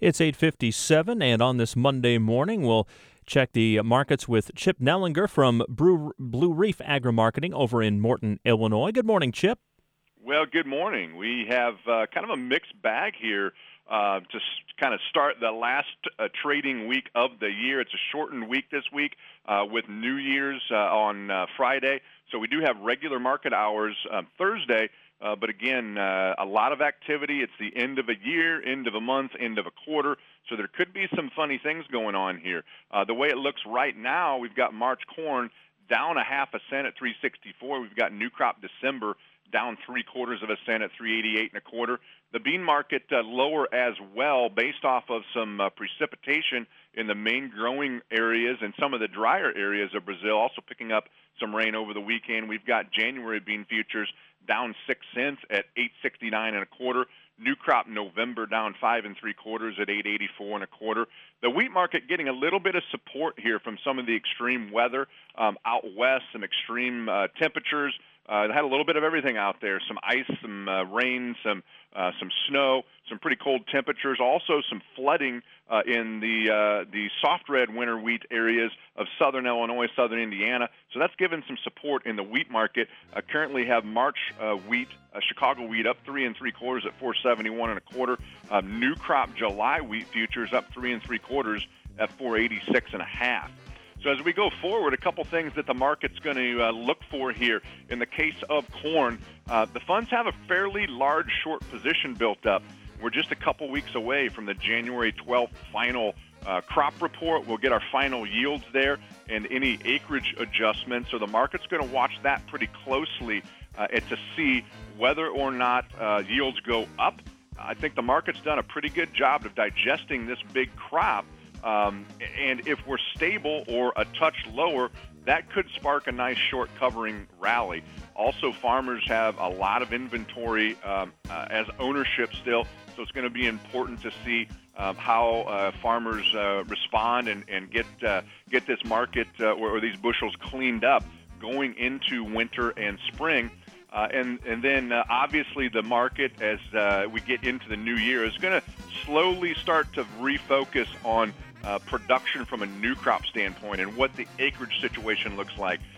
It's 8:57, and on this Monday morning, we'll check the markets with Chip Nellinger from Blue Reef Agri-Marketing over in Morton, Illinois. Good morning, Chip. Well, good morning. We have kind of a mixed bag here to kind of start the last trading week of the year. It's a shortened week this week with New Year's on Friday. So we do have regular market hours Thursday. But again, a lot of activity. It's the end of a year, end of a month, end of a quarter. So there could be some funny things going on here. The way it looks right now, we've got March corn down 0.5 cent at 3.64. We've got new crop December down 0.75 cents at 3.88 1/4. The bean market lower as well, based off of some precipitation in the main growing areas and some of the drier areas of Brazil. Also picking up some rain over the weekend. We've got January bean futures down 6 cents at 8.69 1/4. New crop November down 5 3/4 at 8.84 1/4. The wheat market getting a little bit of support here from some of the extreme weather out west, some extreme temperatures. Had a little bit of everything out there: some ice, some rain, some snow, some pretty cold temperatures. Also, some flooding in the soft red winter wheat areas of southern Illinois, southern Indiana. So that's given some support in the wheat market. Currently have March wheat, Chicago wheat up 3 3/4 at 4.71 1/4. New crop July wheat futures up 3 3/4 at 4.86 1/2. So as we go forward, a couple things that the market's going to look for here. In the case of corn, the funds have a fairly large short position built up. We're just a couple weeks away from the January 12th final crop report. We'll get our final yields there and any acreage adjustments. So the market's going to watch that pretty closely to see whether or not yields go up. I think the market's done a pretty good job of digesting this big crop. And if we're stable or a touch lower, that could spark a nice short covering rally. Also, farmers have a lot of inventory as ownership still, so it's going to be important to see how farmers respond and get this market or these bushels cleaned up going into winter and spring. And then obviously the market, as we get into the new year, is going to slowly start to refocus on production from a new crop standpoint and what the acreage situation looks like.